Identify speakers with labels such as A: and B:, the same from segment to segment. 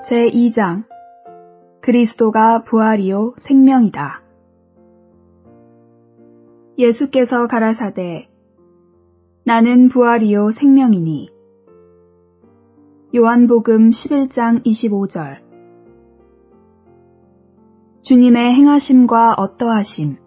A: 제2장 그리스도가 부활이요 생명이다. 예수께서 가라사대 나는 부활이요 생명이니. 요한복음 11장 25절. 주님의 행하심과 어떠하심.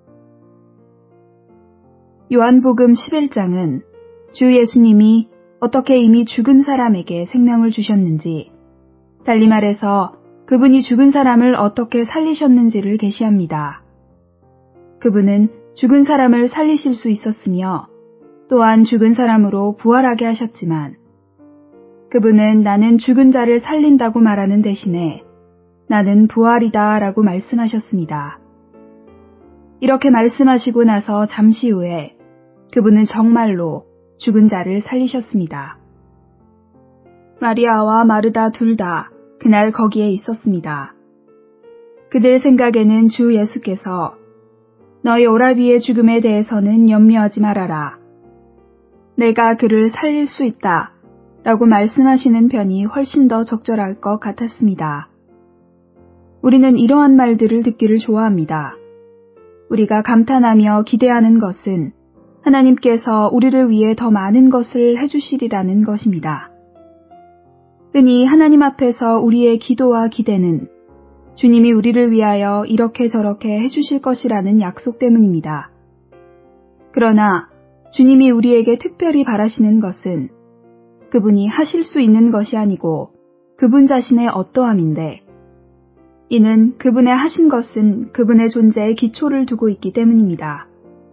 A: 요한복음 11장은 주 예수님이 어떻게 이미 죽은 사람에게 생명을 주셨는지, 달리 말해서 그분이 죽은 사람을 어떻게 살리셨는지를 계시합니다. 그분은 죽은 사람을 살리실 수 있었으며 또한 죽은 사람으로 부활하게 하셨지만, 그분은 나는 죽은 자를 살린다고 말하는 대신에 나는 부활이다 라고 말씀하셨습니다. 이렇게 말씀하시고 나서 잠시 후에 그분은 정말로 죽은 자를 살리셨습니다. 마리아와 마르다 둘 다 그날 거기에 있었습니다. 그들 생각에는 주 예수께서 너희 오라비의 죽음에 대해서는 염려하지 말아라. 내가 그를 살릴 수 있다 라고 말씀하시는 편이 훨씬 더 적절할 것 같았습니다. 우리는 이러한 말들을 듣기를 좋아합니다. 우리가 감탄하며 기대하는 것은 하나님께서 우리를 위해 더 많은 것을 해주시리라는 것입니다. 흔히 하나님 앞에서 우리의 기도와 기대는 주님이 우리를 위하여 이렇게 저렇게 해주실 것이라는 약속 때문입니다. 그러나 주님이 우리에게 특별히 바라시는 것은 그분이 하실 수 있는 것이 아니고 그분 자신의 어떠함인데, 이는 그분의 하신 것은 그분의 존재에 기초를 두고 있기 때문입니다.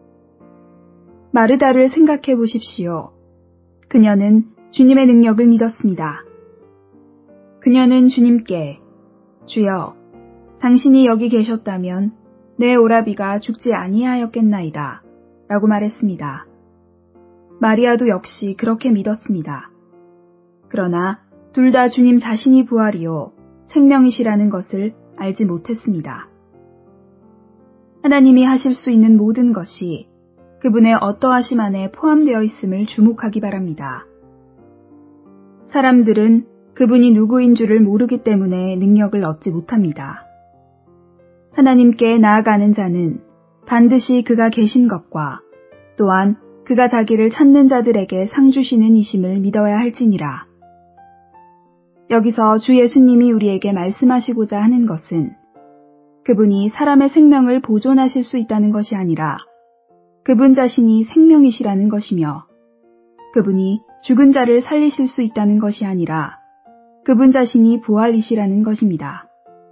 A: 마르다를 생각해 보십시오. 그녀는 주님의 능력을 믿었습니다. 그녀는 주님께 주여, 당신이 여기 계셨다면 내 오라비가 죽지 아니하였겠나이다 라고 말했습니다. 마리아도 역시 그렇게 믿었습니다. 그러나 둘 다 주님 자신이 부활이요 생명이시라는 것을 알지 못했습니다. 하나님이 하실 수 있는 모든 것이 그분의 어떠하심 안에 포함되어 있음을 주목하기 바랍니다. 사람들은 그분이 누구인 줄을 모르기 때문에 능력을 얻지 못합니다. 하나님께 나아가는 자는 반드시 그가 계신 것과 또한 그가 자기를 찾는 자들에게 상 주시는 이심을 믿어야 할지니라. 여기서 주 예수님이 우리에게 말씀하시고자 하는 것은 그분이 사람의 생명을 보존하실 수 있다는 것이 아니라 그분 자신이 생명이시라는 것이며, 그분이 죽은 자를 살리실 수 있다는 것이 아니라 그분 자신이 부활이시라는 것입니다.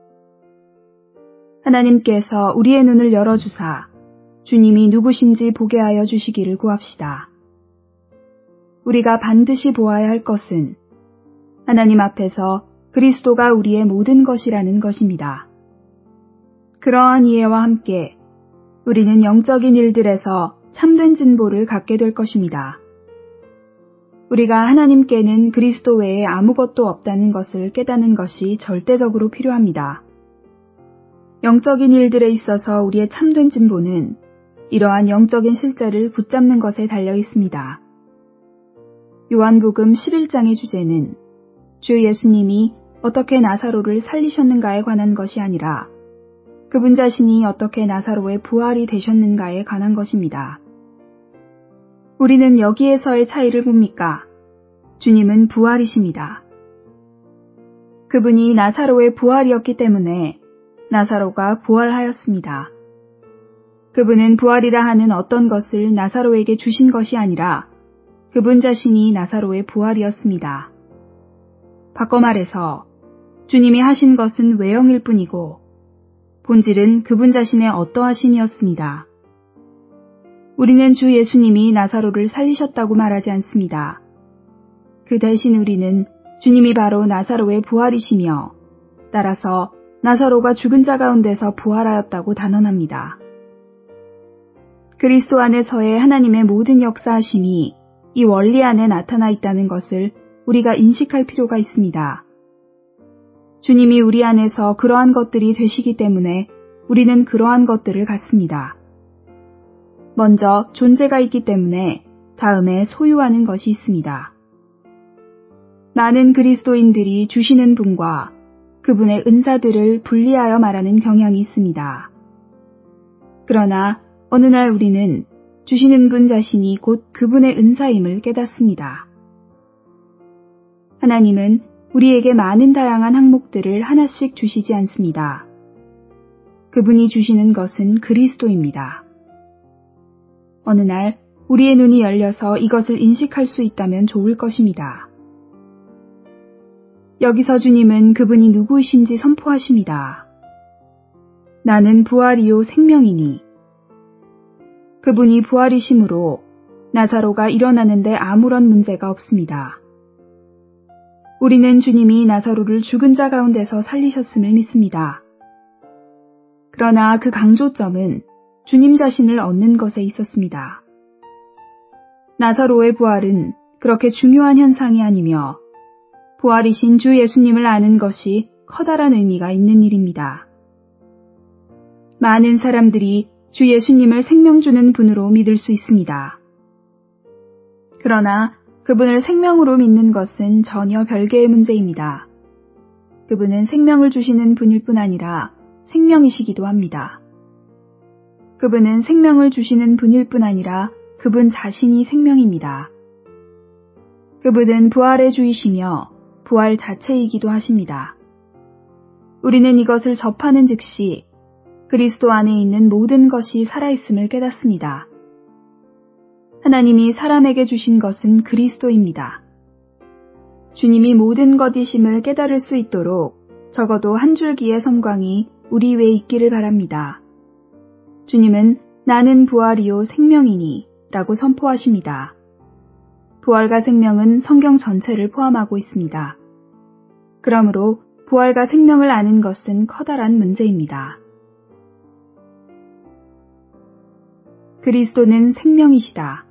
A: 하나님께서 우리의 눈을 열어주사 주님이 누구신지 보게 하여 주시기를 구합시다. 우리가 반드시 보아야 할 것은 하나님 앞에서 그리스도가 우리의 모든 것이라는 것입니다. 그러한 이해와 함께 우리는 영적인 일들에서 참된 진보를 갖게 될 것입니다. 우리가 하나님께는 그리스도 외에 아무것도 없다는 것을 깨닫는 것이 절대적으로 필요합니다. 영적인 일들에 있어서 우리의 참된 진보는 이러한 영적인 실제를 붙잡는 것에 달려 있습니다. 요한복음 11장의 주제는 주 예수님이 어떻게 나사로를 살리셨는가에 관한 것이 아니라 그분 자신이 어떻게 나사로의 부활이 되셨는가에 관한 것입니다. 우리는 여기에서의 차이를 봅니까? 주님은 부활이십니다. 그분이 나사로의 부활이었기 때문에 나사로가 부활하였습니다. 그분은 부활이라 하는 어떤 것을 나사로에게 주신 것이 아니라 그분 자신이 나사로의 부활이었습니다. 바꿔 말해서 주님이 하신 것은 외형일 뿐이고 본질은 그분 자신의 어떠하심이었습니다. 우리는 주 예수님이 나사로를 살리셨다고 말하지 않습니다. 그 대신 우리는 주님이 바로 나사로의 부활이시며 따라서 나사로가 죽은 자 가운데서 부활하였다고 단언합니다. 그리스도 안에서의 하나님의 모든 역사하심이 이 원리 안에 나타나 있다는 것을 우리가 인식할 필요가 있습니다. 주님이 우리 안에서 그러한 것들이 되시기 때문에 우리는 그러한 것들을 갖습니다. 먼저 존재가 있기 때문에 다음에 소유하는 것이 있습니다. 많은 그리스도인들이 주시는 분과 그분의 은사들을 분리하여 말하는 경향이 있습니다. 그러나 어느 날 우리는 주시는 분 자신이 곧 그분의 은사임을 깨닫습니다. 하나님은 우리에게 많은 다양한 항목들을 하나씩 주시지 않습니다. 그분이 주시는 것은 그리스도입니다. 어느 날 우리의 눈이 열려서 이것을 인식할 수 있다면 좋을 것입니다. 여기서 주님은 그분이 누구이신지 선포하십니다. 나는 부활이요 생명이니. 그분이 부활이심으로 나사로가 일어나는데 아무런 문제가 없습니다. 우리는 주님이 나사로를 죽은 자 가운데서 살리셨음을 믿습니다. 그러나 그 강조점은 주님 자신을 얻는 것에 있었습니다. 나사로의 부활은 그렇게 중요한 현상이 아니며 부활이신 주 예수님을 아는 것이 커다란 의미가 있는 일입니다. 많은 사람들이 주 예수님을 생명 주는 분으로 믿을 수 있습니다. 그러나 그분을 생명으로 믿는 것은 전혀 별개의 문제입니다. 그분은 생명을 주시는 분일 뿐 아니라 생명이시기도 합니다. 그분은 생명을 주시는 분일 뿐 아니라 그분 자신이 생명입니다. 그분은 부활의 주이시며 부활 자체이기도 하십니다. 우리는 이것을 접하는 즉시 그리스도 안에 있는 모든 것이 살아있음을 깨닫습니다. 하나님이 사람에게 주신 것은 그리스도입니다. 주님이 모든 것이심을 깨달을 수 있도록 적어도 한 줄기의 섬광이 우리 외에 있기를 바랍니다. 주님은 나는 부활이요 생명이니 라고 선포하십니다. 부활과 생명은 성경 전체를 포함하고 있습니다. 그러므로 부활과 생명을 아는 것은 커다란 문제입니다. 그리스도는 생명이시다.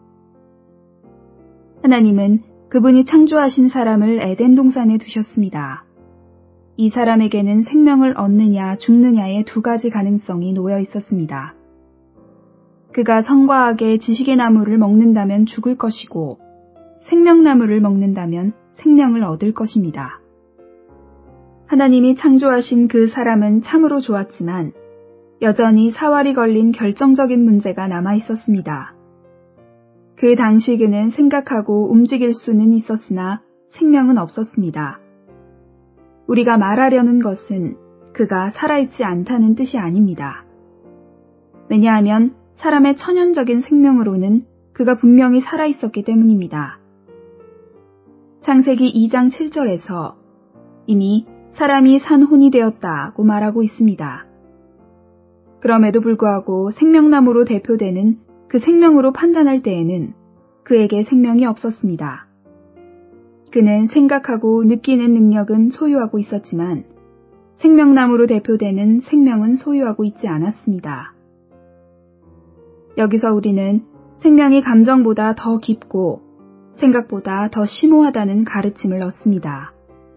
A: 하나님은 그분이 창조하신 사람을 에덴 동산에 두셨습니다. 이 사람에게는 생명을 얻느냐 죽느냐의 두 가지 가능성이 놓여 있었습니다. 그가 성과 악의 지식의 나무를 먹는다면 죽을 것이고 생명나무를 먹는다면 생명을 얻을 것입니다. 하나님이 창조하신 그 사람은 참으로 좋았지만 여전히 사활이 걸린 결정적인 문제가 남아 있었습니다. 그 당시 그는 생각하고 움직일 수는 있었으나 생명은 없었습니다. 우리가 말하려는 것은 그가 살아있지 않다는 뜻이 아닙니다. 왜냐하면 사람의 천연적인 생명으로는 그가 분명히 살아있었기 때문입니다. 창세기 2장 7절에서 이미 사람이 산 혼이 되었다고 말하고 있습니다. 그럼에도 불구하고 생명나무로 대표되는 그 생명으로 판단할 때에는 그에게 생명이 없었습니다. 그는 생각하고 느끼는 능력은 소유하고 있었지만 생명나무로 대표되는 생명은 소유하고 있지 않았습니다. 여기서 우리는 생명이 감정보다 더 깊고 생각보다 더 심오하다는 가르침을 얻습니다.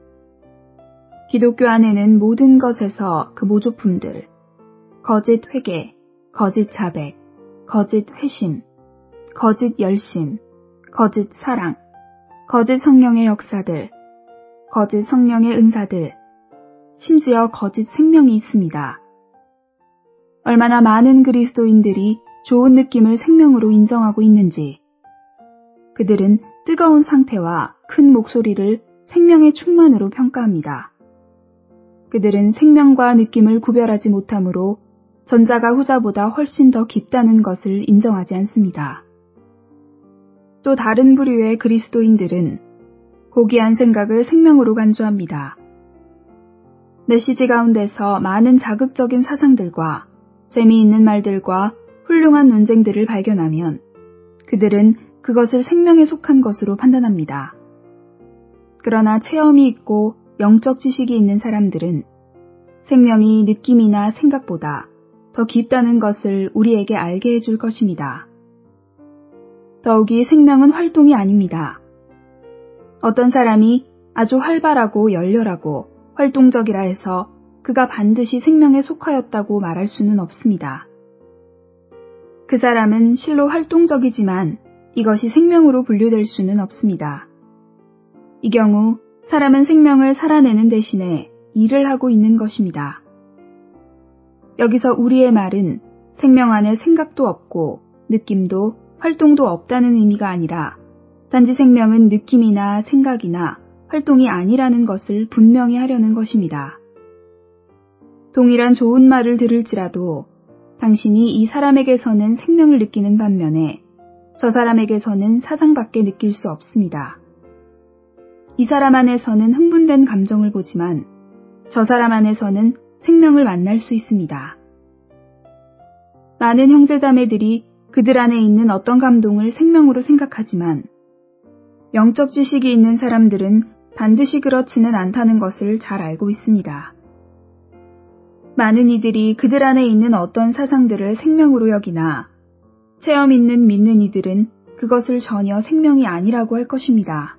A: 기독교 안에는 모든 것에서 그 모조품들, 거짓 회개, 거짓 자백, 거짓 회심, 거짓 열심, 거짓 사랑, 거짓 성령의 역사들, 거짓 성령의 은사들, 심지어 거짓 생명이 있습니다. 얼마나 많은 그리스도인들이 좋은 느낌을 생명으로 인정하고 있는지, 그들은 뜨거운 상태와 큰 목소리를 생명의 충만으로 평가합니다. 그들은 생명과 느낌을 구별하지 못하므로 전자가 후자보다 훨씬 더 깊다는 것을 인정하지 않습니다. 또 다른 부류의 그리스도인들은 고귀한 생각을 생명으로 간주합니다. 메시지 가운데서 많은 자극적인 사상들과 재미있는 말들과 훌륭한 논쟁들을 발견하면 그들은 그것을 생명에 속한 것으로 판단합니다. 그러나 체험이 있고 영적 지식이 있는 사람들은 생명이 느낌이나 생각보다 더 깊다는 것을 우리에게 알게 해줄 것입니다. 더욱이 생명은 활동이 아닙니다. 어떤 사람이 아주 활발하고 열렬하고 활동적이라 해서 그가 반드시 생명에 속하였다고 말할 수는 없습니다. 그 사람은 실로 활동적이지만 이것이 생명으로 분류될 수는 없습니다. 이 경우 사람은 생명을 살아내는 대신에 일을 하고 있는 것입니다. 여기서 우리의 말은 생명 안에 생각도 없고 느낌도 활동도 없다는 의미가 아니라 단지 생명은 느낌이나 생각이나 활동이 아니라는 것을 분명히 하려는 것입니다. 동일한 좋은 말을 들을지라도 당신이 이 사람에게서는 생명을 느끼는 반면에 저 사람에게서는 사상밖에 느낄 수 없습니다. 이 사람 안에서는 흥분된 감정을 보지만 저 사람 안에서는 생명을 만날 수 있습니다. 많은 형제자매들이 그들 안에 있는 어떤 감동을 생명으로 생각하지만 영적 지식이 있는 사람들은 반드시 그렇지는 않다는 것을 잘 알고 있습니다. 많은 이들이 그들 안에 있는 어떤 사상들을 생명으로 여기나 체험 있는 믿는 이들은 그것을 전혀 생명이 아니라고 할 것입니다.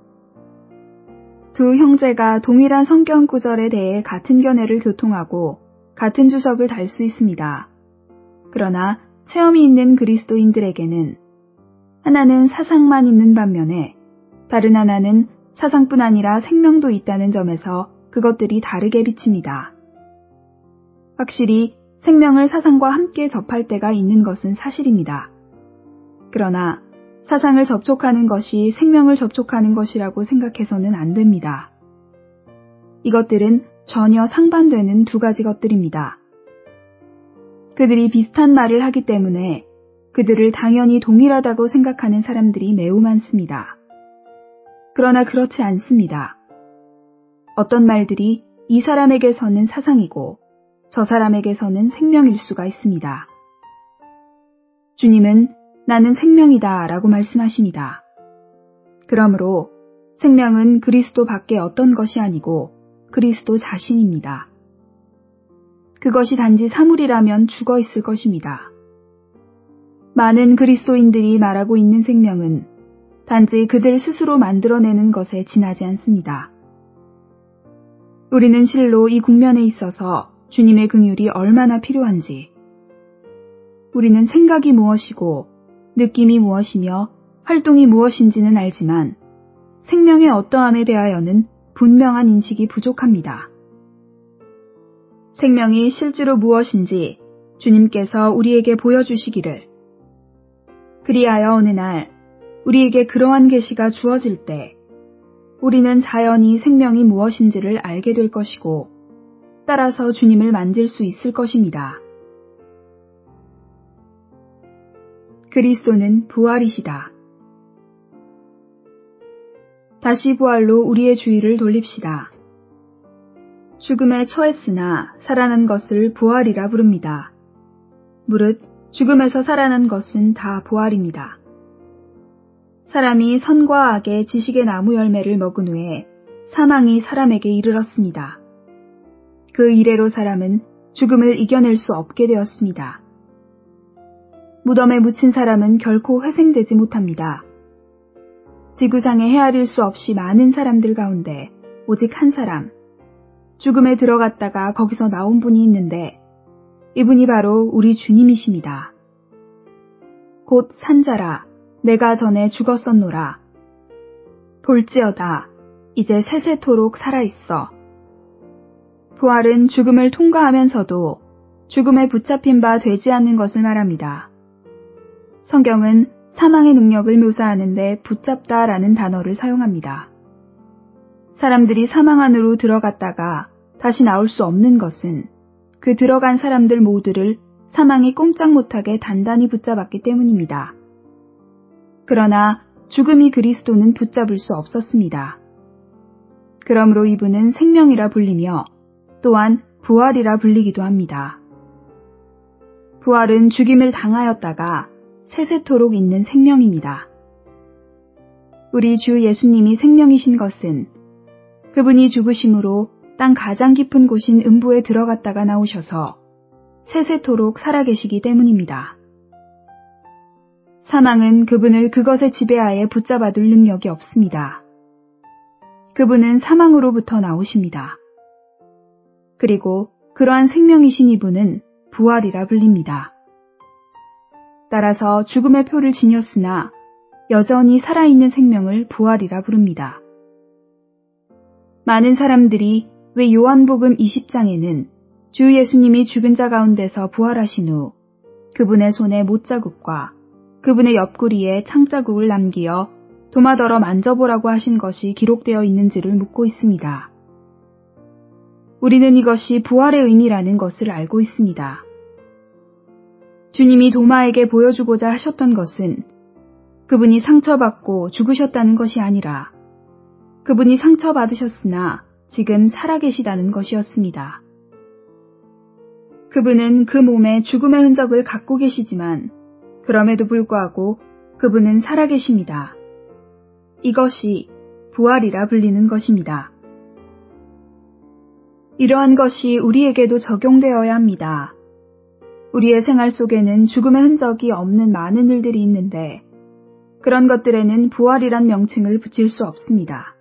A: 두 형제가 동일한 성경 구절에 대해 같은 견해를 교통하고 같은 주석을 달 수 있습니다. 그러나 체험이 있는 그리스도인들에게는 하나는 사상만 있는 반면에 다른 하나는 사상뿐 아니라 생명도 있다는 점에서 그것들이 다르게 비칩니다. 확실히 생명을 사상과 함께 접할 때가 있는 것은 사실입니다. 그러나 사상을 접촉하는 것이 생명을 접촉하는 것이라고 생각해서는 안 됩니다. 이것들은 전혀 상반되는 두 가지 것들입니다. 그들이 비슷한 말을 하기 때문에 그들을 당연히 동일하다고 생각하는 사람들이 매우 많습니다. 그러나 그렇지 않습니다. 어떤 말들이 이 사람에게서는 사상이고 저 사람에게서는 생명일 수가 있습니다. 주님은 나는 생명이다 라고 말씀하십니다. 그러므로 생명은 그리스도 밖에 어떤 것이 아니고 그리스도 자신입니다. 그것이 단지 사물이라면 죽어 있을 것입니다. 많은 그리스도인들이 말하고 있는 생명은 단지 그들 스스로 만들어내는 것에 지나지 않습니다. 우리는 실로 이 국면에 있어서 주님의 긍휼이 얼마나 필요한지, 우리는 생각이 무엇이고 느낌이 무엇이며 활동이 무엇인지는 알지만 생명의 어떠함에 대하여는 분명한 인식이 부족합니다. 생명이 실제로 무엇인지 주님께서 우리에게 보여주시기를, 그리하여 어느 날 우리에게 그러한 계시가 주어질 때 우리는 자연히 생명이 무엇인지를 알게 될 것이고 따라서 주님을 만질 수 있을 것입니다. 그리스도는 부활이시다. 다시 부활로 우리의 주의를 돌립시다. 죽음에 처했으나 살아난 것을 부활이라 부릅니다. 무릇 죽음에서 살아난 것은 다 부활입니다. 사람이 선과 악의 지식의 나무 열매를 먹은 후에 사망이 사람에게 이르렀습니다. 그 이래로 사람은 죽음을 이겨낼 수 없게 되었습니다. 무덤에 묻힌 사람은 결코 회생되지 못합니다. 지구상에 헤아릴 수 없이 많은 사람들 가운데 오직 한 사람, 죽음에 들어갔다가 거기서 나온 분이 있는데 이분이 바로 우리 주님이십니다. 곧 산자라 내가 전에 죽었었노라. 볼지어다 이제 세세토록 살아있어. 부활은 죽음을 통과하면서도 죽음에 붙잡힌 바 되지 않는 것을 말합니다. 성경은 사망의 능력을 묘사하는데 붙잡다라는 단어를 사용합니다. 사람들이 사망 안으로 들어갔다가 다시 나올 수 없는 것은 그 들어간 사람들 모두를 사망이 꼼짝 못하게 단단히 붙잡았기 때문입니다. 그러나 죽음이 그리스도는 붙잡을 수 없었습니다. 그러므로 이분은 생명이라 불리며 또한 부활이라 불리기도 합니다. 부활은 죽임을 당하였다가 세세토록 있는 생명입니다. 우리 주 예수님이 생명이신 것은 그분이 죽으심으로 땅 가장 깊은 곳인 음부에 들어갔다가 나오셔서 세세토록 살아계시기 때문입니다. 사망은 그분을 그것의 지배하에 붙잡아둘 능력이 없습니다. 그분은 사망으로부터 나오십니다. 그리고 그러한 생명이신 이분은 부활이라 불립니다. 따라서 죽음의 표를 지녔으나 여전히 살아있는 생명을 부활이라 부릅니다. 많은 사람들이 왜 요한복음 20장에는 주 예수님이 죽은 자 가운데서 부활하신 후 그분의 손에 못자국과 그분의 옆구리에 창자국을 남기어 도마더러 만져보라고 하신 것이 기록되어 있는지를 묻고 있습니다. 우리는 이것이 부활의 의미라는 것을 알고 있습니다. 주님이 도마에게 보여주고자 하셨던 것은 그분이 상처받고 죽으셨다는 것이 아니라 그분이 상처받으셨으나 지금 살아계시다는 것이었습니다. 그분은 그 몸에 죽음의 흔적을 갖고 계시지만 그럼에도 불구하고 그분은 살아계십니다. 이것이 부활이라 불리는 것입니다. 이러한 것이 우리에게도 적용되어야 합니다. 우리의 생활 속에는 죽음의 흔적이 없는 많은 일들이 있는데 그런 것들에는 부활이란 명칭을 붙일 수 없습니다.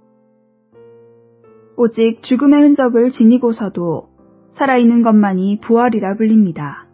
A: 오직 죽음의 흔적을 지니고서도 살아있는 것만이 부활이라 불립니다.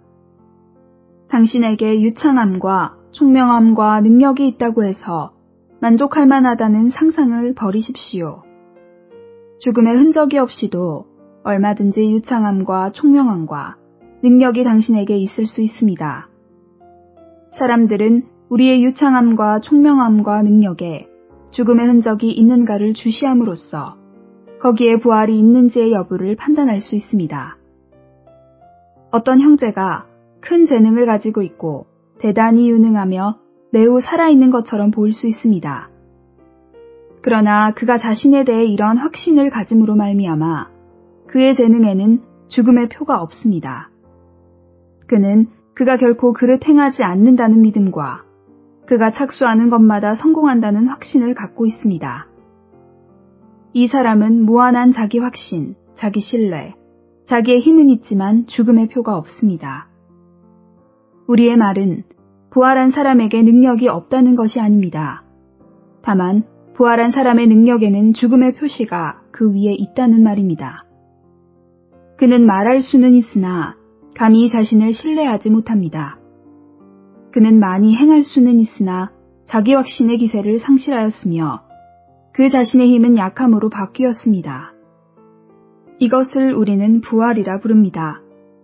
A: 당신에게 유창함과 총명함과 능력이 있다고 해서 만족할 만하다는 상상을 버리십시오. 죽음의 흔적이 없이도 얼마든지 유창함과 총명함과 능력이 당신에게 있을 수 있습니다. 사람들은 우리의 유창함과 총명함과 능력에 죽음의 흔적이 있는가를 주시함으로써 거기에 부활이 있는지의 여부를 판단할 수 있습니다. 어떤 형제가 큰 재능을 가지고 있고 대단히 유능하며 매우 살아있는 것처럼 보일 수 있습니다. 그러나 그가 자신에 대해 이러한 확신을 가짐으로 말미암아 그의 재능에는 죽음의 표가 없습니다. 그는 그가 결코 그릇 행하지 않는다는 믿음과 그가 착수하는 것마다 성공한다는 확신을 갖고 있습니다. 이 사람은 무한한 자기 확신, 자기 신뢰, 자기의 힘은 있지만 죽음의 표가 없습니다. 우리의 말은 부활한 사람에게 능력이 없다는 것이 아닙니다. 다만 부활한 사람의 능력에는 죽음의 표시가 그 위에 있다는 말입니다. 그는 말할 수는 있으나 감히 자신을 신뢰하지 못합니다. 그는 많이 행할 수는 있으나 자기 확신의 기세를 상실하였으며 그 자신의 힘은 약함으로 바뀌었습니다. 이것을 우리는 부활이라 부릅니다.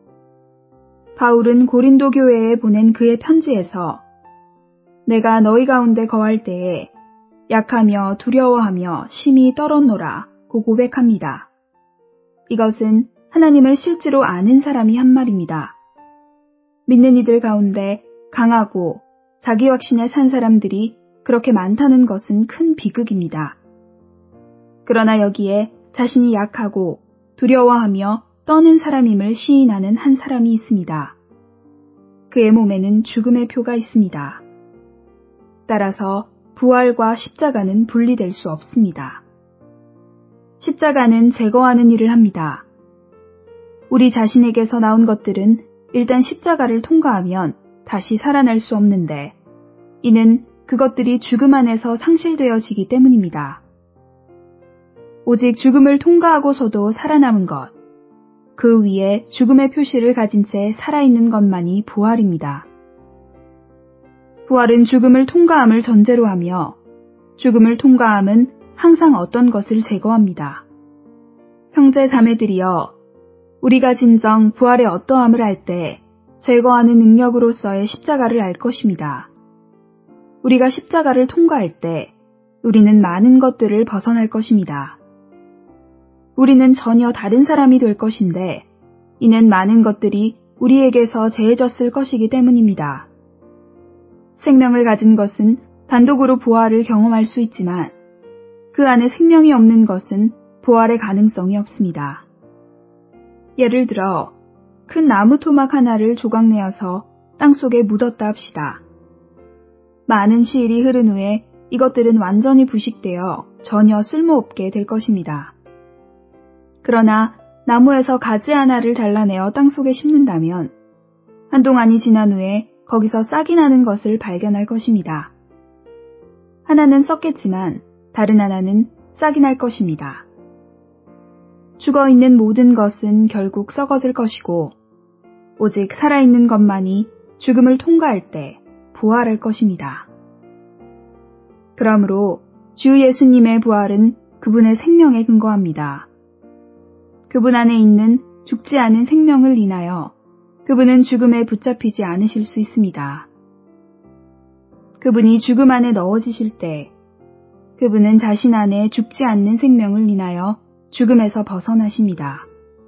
A: 바울은 고린도 교회에 보낸 그의 편지에서 내가 너희 가운데 거할 때에 약하며 두려워하며 심히 떨었노라고 고백합니다. 이것은 하나님을 실제로 아는 사람이 한 말입니다. 믿는 이들 가운데 강하고 자기 확신에 산 사람들이 그렇게 많다는 것은 큰 비극입니다. 그러나 여기에 자신이 약하고 두려워하며 떠는 사람임을 시인하는 한 사람이 있습니다. 그의 몸에는 죽음의 표가 있습니다. 따라서 부활과 십자가는 분리될 수 없습니다. 십자가는 제거하는 일을 합니다. 우리 자신에게서 나온 것들은 일단 십자가를 통과하면 다시 살아날 수 없는데 이는 그것들이 죽음 안에서 상실되어지기 때문입니다. 오직 죽음을 통과하고서도 살아남은 것, 그 위에 죽음의 표시를 가진 채 살아있는 것만이 부활입니다. 부활은 죽음을 통과함을 전제로 하며 죽음을 통과함은 항상 어떤 것을 제거합니다. 형제 자매들이여, 우리가 진정 부활의 어떠함을 알 때 제거하는 능력으로서의 십자가를 알 것입니다. 우리가 십자가를 통과할 때 우리는 많은 것들을 벗어날 것입니다. 우리는 전혀 다른 사람이 될 것인데 이는 많은 것들이 우리에게서 제해졌을 것이기 때문입니다. 생명을 가진 것은 단독으로 부활을 경험할 수 있지만 그 안에 생명이 없는 것은 부활의 가능성이 없습니다. 예를 들어 큰 나무 토막 하나를 조각내어서 땅속에 묻었다 합시다. 많은 시일이 흐른 후에 이것들은 완전히 부식되어 전혀 쓸모없게 될 것입니다. 그러나 나무에서 가지 하나를 잘라내어 땅속에 심는다면 한동안이 지난 후에 거기서 싹이 나는 것을 발견할 것입니다. 하나는 썩겠지만 다른 하나는 싹이 날 것입니다. 죽어있는 모든 것은 결국 썩어질 것이고 오직 살아있는 것만이 죽음을 통과할 때 부활할 것입니다. 그러므로 주 예수님의 부활은 그분의 생명에 근거합니다. 그분 안에 있는 죽지 않은 생명을 인하여 그분은 죽음에 붙잡히지 않으실 수 있습니다. 그분이 죽음 안에 넣어지실 때 그분은 자신 안에 죽지 않는 생명을 인하여 죽음에서 벗어나십니다.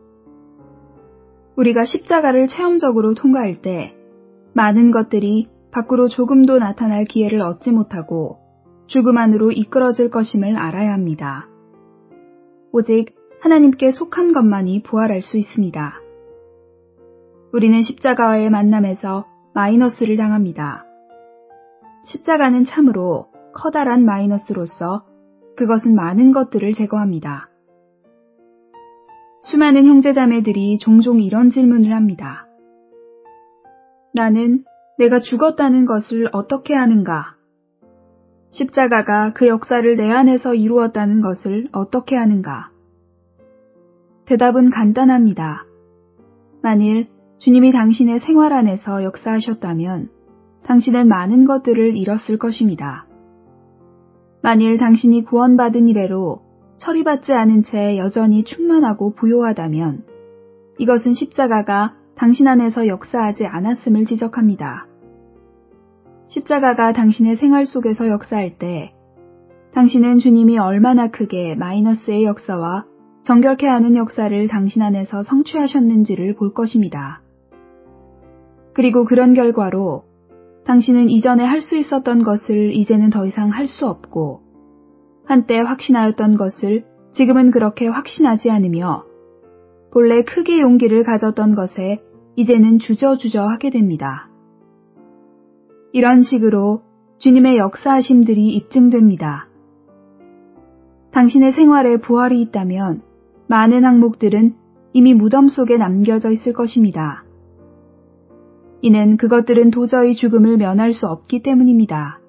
A: 우리가 십자가를 체험적으로 통과할 때 많은 것들이 밖으로 조금도 나타날 기회를 얻지 못하고 죽음 안으로 이끌어질 것임을 알아야 합니다. 오직 하나님께 속한 것만이 부활할 수 있습니다. 우리는 십자가와의 만남에서 마이너스를 당합니다. 십자가는 참으로 커다란 마이너스로서 그것은 많은 것들을 제거합니다. 수많은 형제자매들이 종종 이런 질문을 합니다. 나는 내가 죽었다는 것을 어떻게 아는가? 십자가가 그 역사를 내 안에서 이루었다는 것을 어떻게 아는가? 대답은 간단합니다. 만일 주님이 당신의 생활 안에서 역사하셨다면 당신은 많은 것들을 잃었을 것입니다. 만일 당신이 구원받은 이래로 처리받지 않은 채 여전히 충만하고 부요하다면 이것은 십자가가 당신 안에서 역사하지 않았음을 지적합니다. 십자가가 당신의 생활 속에서 역사할 때 당신은 주님이 얼마나 크게 마이너스의 역사와 정결케 하는 역사를 당신 안에서 성취하셨는지를 볼 것입니다. 그리고 그런 결과로 당신은 이전에 할 수 있었던 것을 이제는 더 이상 할 수 없고 한때 확신하였던 것을 지금은 그렇게 확신하지 않으며 본래 크게 용기를 가졌던 것에 이제는 주저주저 하게 됩니다. 이런 식으로 주님의 역사하심들이 입증됩니다. 당신의 생활에 부활이 있다면 많은 항목들은 이미 무덤 속에 남겨져 있을 것입니다. 이는 그것들은 도저히 죽음을 면할 수 없기 때문입니다.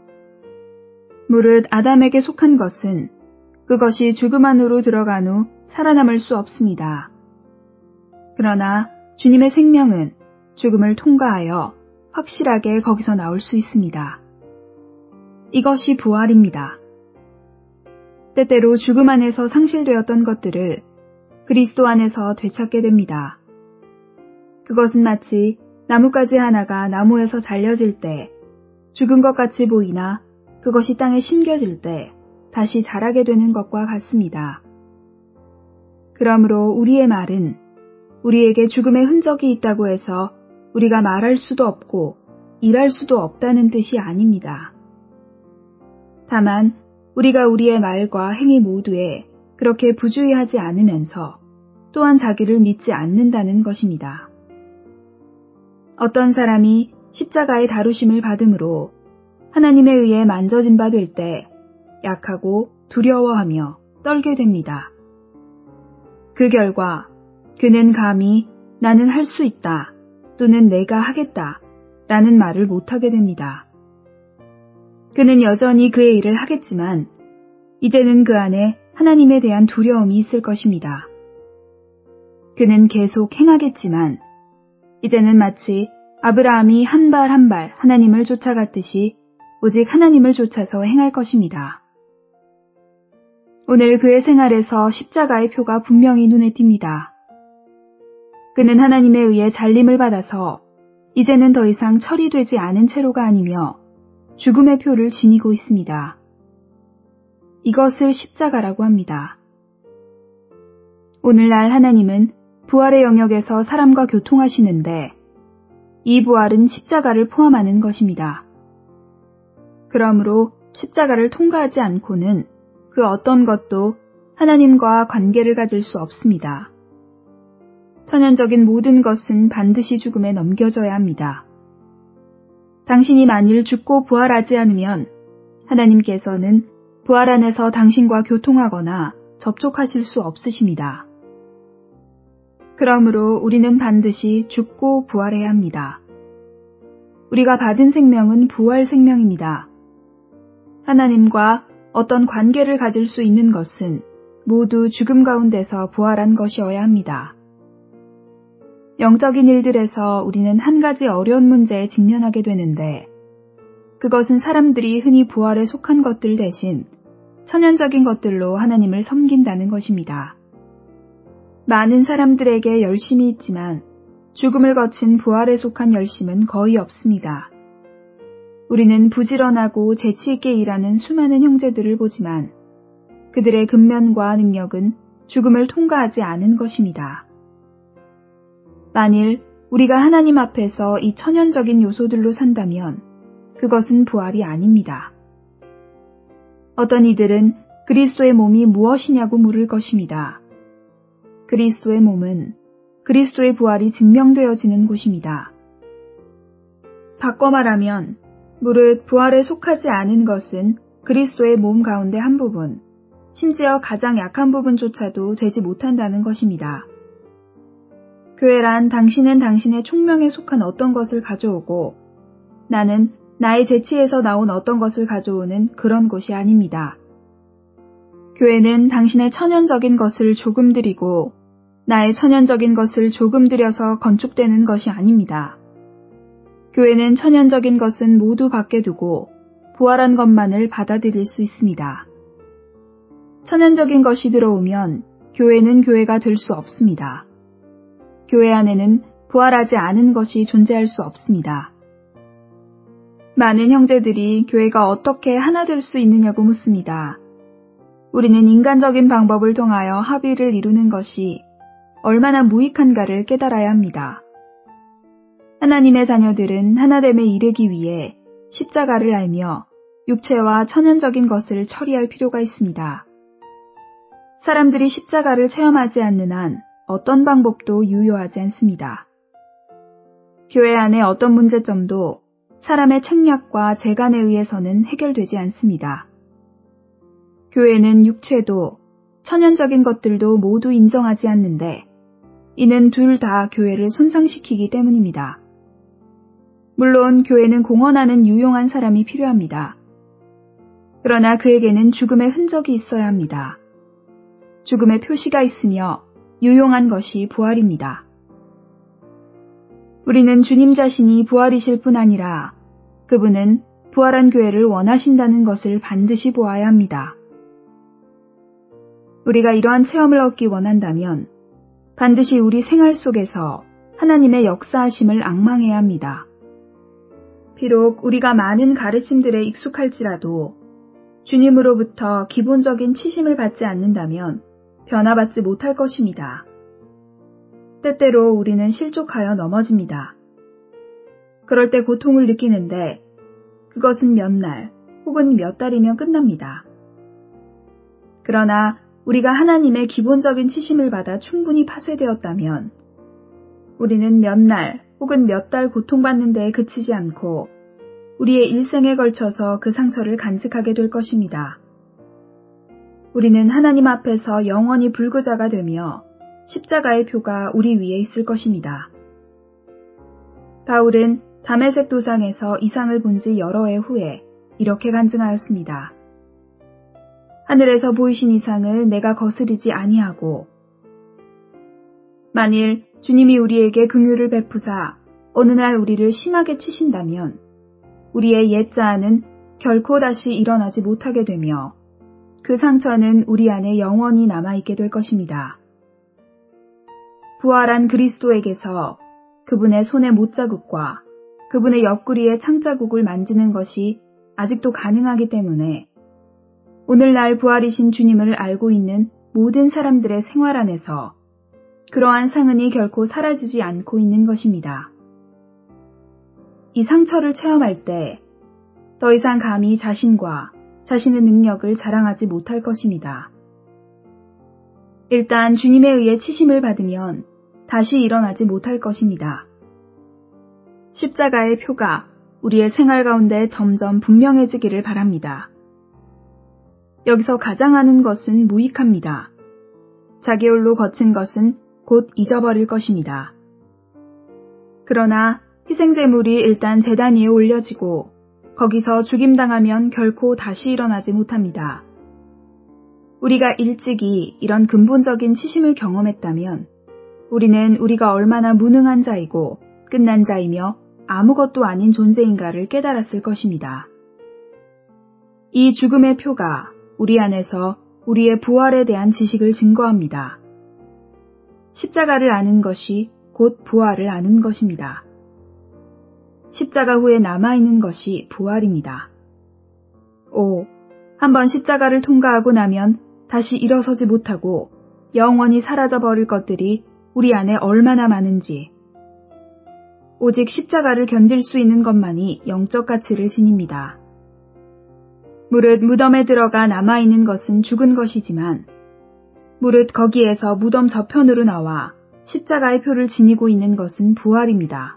A: 무릇 아담에게 속한 것은 그것이 죽음 안으로 들어간 후 살아남을 수 없습니다. 그러나 주님의 생명은 죽음을 통과하여 확실하게 거기서 나올 수 있습니다. 이것이 부활입니다. 때때로 죽음 안에서 상실되었던 것들을 그리스도 안에서 되찾게 됩니다. 그것은 마치 나뭇가지 하나가 나무에서 잘려질 때 죽은 것 같이 보이나 그것이 땅에 심겨질 때 다시 자라게 되는 것과 같습니다. 그러므로 우리의 말은 우리에게 죽음의 흔적이 있다고 해서 우리가 말할 수도 없고 일할 수도 없다는 뜻이 아닙니다. 다만 우리가 우리의 말과 행위 모두에 그렇게 부주의하지 않으면서 또한 자기를 믿지 않는다는 것입니다. 어떤 사람이 십자가의 다루심을 받음으로 하나님에 의해 만져진 바 될 때 약하고 두려워하며 떨게 됩니다. 그 결과 그는 감히 나는 할 수 있다 또는 내가 하겠다 라는 말을 못하게 됩니다. 그는 여전히 그의 일을 하겠지만 이제는 그 안에 하나님에 대한 두려움이 있을 것입니다. 그는 계속 행하겠지만 이제는 마치 아브라함이 한 발 한 발 하나님을 쫓아갔듯이 오직 하나님을 쫓아서 행할 것입니다. 오늘 그의 생활에서 십자가의 표가 분명히 눈에 띕니다. 그는 하나님에 의해 잘림을 받아서 이제는 더 이상 처리되지 않은 채로가 아니며 죽음의 표를 지니고 있습니다. 이것을 십자가라고 합니다. 오늘날 하나님은 부활의 영역에서 사람과 교통하시는데 이 부활은 십자가를 포함하는 것입니다. 그러므로 십자가를 통과하지 않고는 그 어떤 것도 하나님과 관계를 가질 수 없습니다. 천연적인 모든 것은 반드시 죽음에 넘겨져야 합니다. 당신이 만일 죽고 부활하지 않으면 하나님께서는 부활 안에서 당신과 교통하거나 접촉하실 수 없으십니다. 그러므로 우리는 반드시 죽고 부활해야 합니다. 우리가 받은 생명은 부활 생명입니다. 하나님과 어떤 관계를 가질 수 있는 것은 모두 죽음 가운데서 부활한 것이어야 합니다. 영적인 일들에서 우리는 한 가지 어려운 문제에 직면하게 되는데 그것은 사람들이 흔히 부활에 속한 것들 대신 천연적인 것들로 하나님을 섬긴다는 것입니다. 많은 사람들에게 열심이 있지만 죽음을 거친 부활에 속한 열심은 거의 없습니다. 우리는 부지런하고 재치있게 일하는 수많은 형제들을 보지만 그들의 근면과 능력은 죽음을 통과하지 않은 것입니다. 만일 우리가 하나님 앞에서 이 천연적인 요소들로 산다면 그것은 부활이 아닙니다. 어떤 이들은 그리스도의 몸이 무엇이냐고 물을 것입니다. 그리스도의 몸은 그리스도의 부활이 증명되어지는 곳입니다. 바꿔 말하면 무릇 부활에 속하지 않은 것은 그리스도의 몸 가운데 한 부분, 심지어 가장 약한 부분조차도 되지 못한다는 것입니다. 교회란 당신은 당신의 총명에 속한 어떤 것을 가져오고 나는 나의 재치에서 나온 어떤 것을 가져오는 그런 곳이 아닙니다. 교회는 당신의 천연적인 것을 조금 드리고 나의 천연적인 것을 조금 들여서 건축되는 것이 아닙니다. 교회는 천연적인 것은 모두 밖에 두고 부활한 것만을 받아들일 수 있습니다. 천연적인 것이 들어오면 교회는 교회가 될 수 없습니다. 교회 안에는 부활하지 않은 것이 존재할 수 없습니다. 많은 형제들이 교회가 어떻게 하나 될 수 있느냐고 묻습니다. 우리는 인간적인 방법을 통하여 합의를 이루는 것이 얼마나 무익한가를 깨달아야 합니다. 하나님의 자녀들은 하나됨에 이르기 위해 십자가를 알며 육체와 천연적인 것을 처리할 필요가 있습니다. 사람들이 십자가를 체험하지 않는 한 어떤 방법도 유효하지 않습니다. 교회 안의 어떤 문제점도 사람의 책략과 재간에 의해서는 해결되지 않습니다. 교회는 육체도 천연적인 것들도 모두 인정하지 않는데 이는 둘 다 교회를 손상시키기 때문입니다. 물론 교회는 공헌하는 유용한 사람이 필요합니다. 그러나 그에게는 죽음의 흔적이 있어야 합니다. 죽음의 표시가 있으며 유용한 것이 부활입니다. 우리는 주님 자신이 부활이실 뿐 아니라 그분은 부활한 교회를 원하신다는 것을 반드시 보아야 합니다. 우리가 이러한 체험을 얻기 원한다면 반드시 우리 생활 속에서 하나님의 역사하심을 앙망해야 합니다. 비록 우리가 많은 가르침들에 익숙할지라도 주님으로부터 기본적인 치심을 받지 않는다면 변화받지 못할 것입니다. 때때로 우리는 실족하여 넘어집니다. 그럴 때 고통을 느끼는데 그것은 몇 날 혹은 몇 달이면 끝납니다. 그러나 우리가 하나님의 기본적인 치심을 받아 충분히 파쇄되었다면 우리는 몇 날 혹은 몇 달 고통받는 데에 그치지 않고 우리의 일생에 걸쳐서 그 상처를 간직하게 될 것입니다. 우리는 하나님 앞에서 영원히 불구자가 되며 십자가의 표가 우리 위에 있을 것입니다. 바울은 다메섹 도상에서 이상을 본 지 여러 해 후에 이렇게 간증하였습니다. 하늘에서 보이신 이상을 내가 거스르지 아니하고 만일 주님이 우리에게 긍휼을 베푸사 어느 날 우리를 심하게 치신다면 우리의 옛 자아는 결코 다시 일어나지 못하게 되며 그 상처는 우리 안에 영원히 남아있게 될 것입니다. 부활한 그리스도에게서 그분의 손의 못자국과 그분의 옆구리의 창자국을 만지는 것이 아직도 가능하기 때문에 오늘날 부활이신 주님을 알고 있는 모든 사람들의 생활 안에서 그러한 상흔이 결코 사라지지 않고 있는 것입니다. 이 상처를 체험할 때 더 이상 감히 자신과 자신의 능력을 자랑하지 못할 것입니다. 일단 주님에 의해 치심을 받으면 다시 일어나지 못할 것입니다. 십자가의 표가 우리의 생활 가운데 점점 분명해지기를 바랍니다. 여기서 가장 하는 것은 무익합니다. 자기 홀로 거친 것은 곧 잊어버릴 것입니다. 그러나 희생제물이 일단 제단 위에 올려지고 거기서 죽임당하면 결코 다시 일어나지 못합니다. 우리가 일찍이 이런 근본적인 치심을 경험했다면 우리는 우리가 얼마나 무능한 자이고 끝난 자이며 아무것도 아닌 존재인가를 깨달았을 것입니다. 이 죽음의 표가 우리 안에서 우리의 부활에 대한 지식을 증거합니다. 십자가를 아는 것이 곧 부활을 아는 것입니다. 십자가 후에 남아있는 것이 부활입니다. 한번 십자가를 통과하고 나면 다시 일어서지 못하고 영원히 사라져버릴 것들이 우리 안에 얼마나 많은지. 오직 십자가를 견딜 수 있는 것만이 영적 가치를 지닙니다. 무릇 무덤에 들어가 남아있는 것은 죽은 것이지만 무릇 거기에서 무덤 저편으로 나와 십자가의 표를 지니고 있는 것은 부활입니다.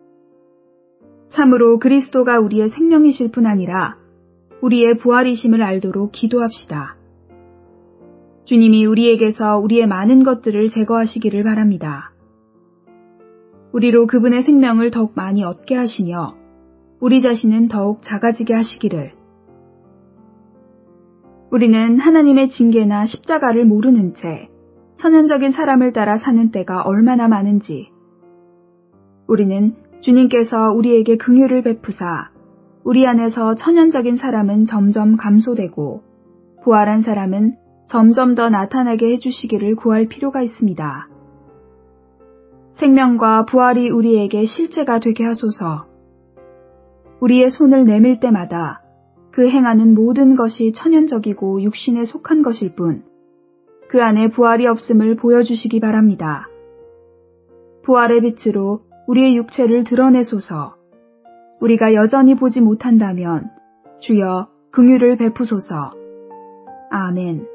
A: 참으로 그리스도가 우리의 생명이실 뿐 아니라 우리의 부활이심을 알도록 기도합시다. 주님이 우리에게서 우리의 많은 것들을 제거하시기를 바랍니다. 우리로 그분의 생명을 더욱 많이 얻게 하시며 우리 자신은 더욱 작아지게 하시기를. 우리는 하나님의 징계나 십자가를 모르는 채 천연적인 사람을 따라 사는 때가 얼마나 많은지. 우리는 주님께서 우리에게 긍휼을 베푸사 우리 안에서 천연적인 사람은 점점 감소되고 부활한 사람은 점점 더 나타나게 해주시기를 구할 필요가 있습니다. 생명과 부활이 우리에게 실제가 되게 하소서. 우리의 손을 내밀 때마다 그 행하는 모든 것이 천연적이고 육신에 속한 것일 뿐 그 안에 부활이 없음을 보여주시기 바랍니다. 부활의 빛으로 우리의 육체를 드러내소서. 우리가 여전히 보지 못한다면 주여 긍휼을 베푸소서. 아멘.